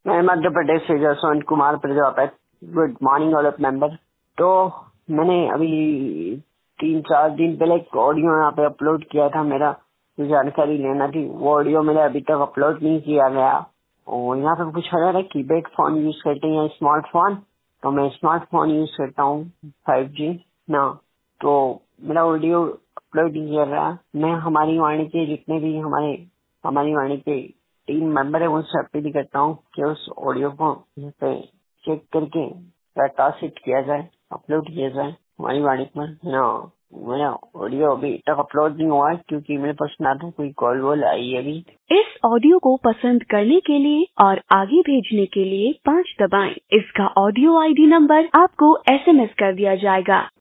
मैं मध्य प्रदेश से Jaswant Kumar Prajapati. Good morning all of member. तो मैंने अभी 3-4 दिन पहले एक ऑडियो यहाँ पे अपलोड किया था। मेरा जो जानकारी लेना थी वो ऑडियो मेरा अभी तक अपलोड नहीं किया गया। और यहाँ पे पूछा जा रहा है कीपैड फोन यूज करते हैं या स्मार्टफोन। तो मैं स्मार्टफोन यूज करता हूँ 5G ना। तो मेरा ऑडियो अपलोड नहीं किया गया। मैं हमारी वाणी के जितने भी हमारी वाणी के टीम मेंबर है उनसे अपील करता हूँ कि उस ऑडियो को चेक करके प्रकाशित किया जाए, अपलोड किया जाए हमारी वाणी पर ना। मेरा ऑडियो अभी तक अपलोड नहीं हुआ है क्योंकि मेरे पास ना तो कोई कॉल वॉल आई है अभी। इस ऑडियो को पसंद करने के लिए और आगे भेजने के लिए 5 दबाएं। इसका ऑडियो ID नंबर आपको SMS कर दिया जाएगा।